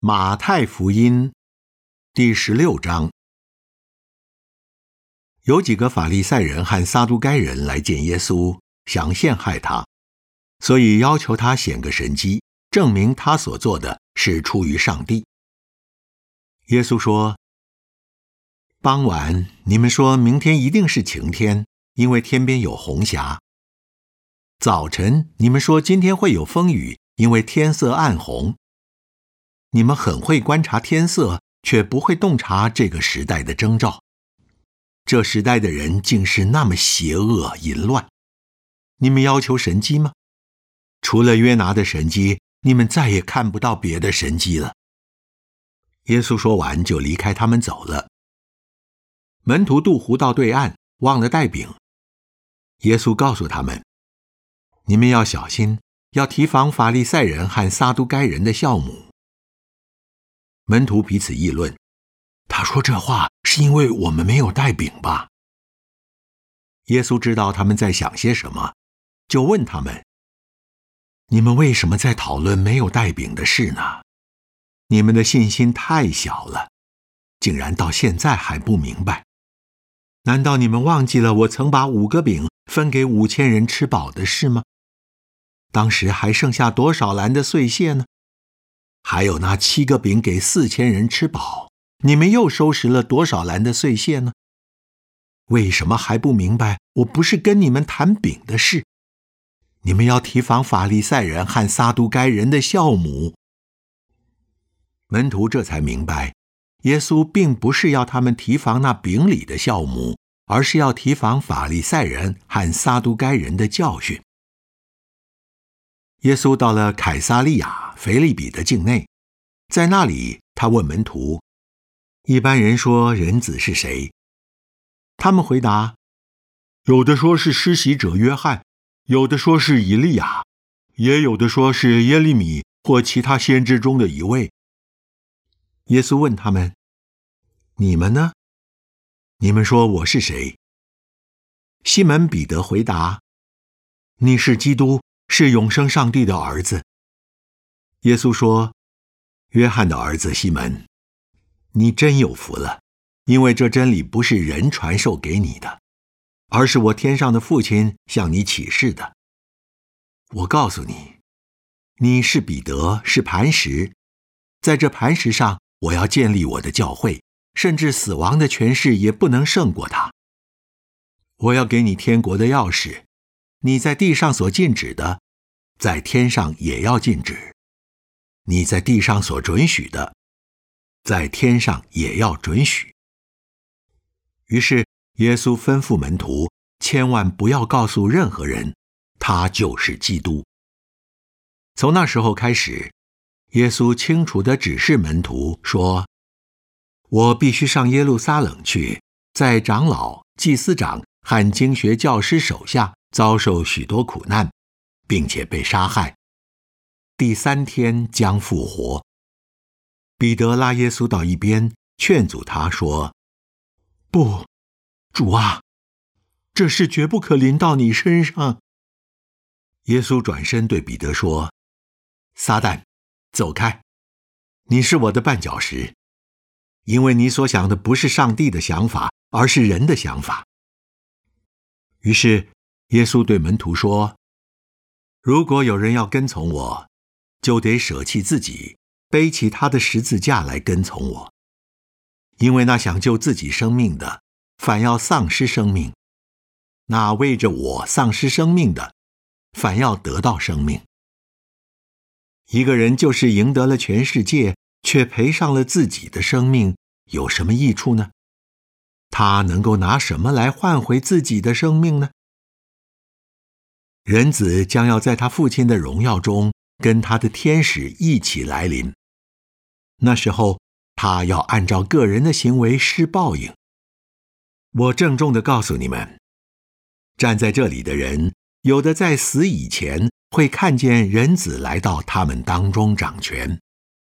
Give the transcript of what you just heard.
马太福音第16章，有几个法利赛人和撒都该人来见耶稣，想陷害他，所以要求他显个神迹，证明他所做的是出于上帝。耶稣说：傍晚你们说明天一定是晴天，因为天边有红霞。早晨你们说今天会有风雨，因为天色暗红。你们很会观察天色，却不会洞察这个时代的征兆。这时代的人竟是那么邪恶淫乱。你们要求神迹吗？除了约拿的神迹，你们再也看不到别的神迹了。耶稣说完就离开他们走了。门徒渡湖到对岸，忘了带饼。耶稣告诉他们：你们要小心，要提防法利赛人和撒都该人的酵母。门徒彼此议论，他说这话是因为我们没有带饼吧？耶稣知道他们在想些什么，就问他们：你们为什么在讨论没有带饼的事呢？你们的信心太小了，竟然到现在还不明白。难道你们忘记了我曾把5个饼分给5000人吃饱的事吗？当时还剩下多少篮的碎屑呢？还有那7个饼给4000人吃饱，你们又收拾了多少篮的碎屑呢？为什么还不明白我不是跟你们谈饼的事？你们要提防法利赛人和撒都该人的酵母。门徒这才明白，耶稣并不是要他们提防那饼里的酵母，而是要提防法利赛人和撒都该人的教训。耶稣到了凯撒利亚腓立比的境内，在那里他问门徒：一般人说人子是谁？他们回答：有的说是施洗者约翰，有的说是以利亚，也有的说是耶利米或其他先知中的一位。耶稣问他们：你们呢？你们说我是谁？西门彼得回答：你是基督，是永生上帝的儿子。耶稣说：约翰的儿子西门，你真有福了，因为这真理不是人传授给你的，而是我天上的父亲向你启示的。我告诉你，你是彼得，是磐石，在这磐石上我要建立我的教会，甚至死亡的权势也不能胜过它。我要给你天国的钥匙，你在地上所禁止的，在天上也要禁止；你在地上所准许的，在天上也要准许。于是耶稣吩咐门徒，千万不要告诉任何人，他就是基督。从那时候开始，耶稣清楚地指示门徒说：我必须上耶路撒冷去，在长老、祭司长和经学教师手下遭受许多苦难，并且被杀害，第3天将复活。彼得拉耶稣到一边，劝阻他说：不，主啊，这事绝不可临到你身上。耶稣转身对彼得说：撒旦，走开，你是我的绊脚石，因为你所想的不是上帝的想法，而是人的想法。于是耶稣对门徒说：如果有人要跟从我，就得舍弃自己，背起他的十字架来跟从我。因为那想救自己生命的，反要丧失生命；那为着我丧失生命的，反要得到生命。一个人就是赢得了全世界，却赔上了自己的生命，有什么益处呢？他能够拿什么来换回自己的生命呢？人子将要在他父亲的荣耀中，跟他的天使一起来临。那时候，他要按照个人的行为施报应。我郑重地告诉你们，站在这里的人，有的在死以前会看见人子来到他们当中掌权。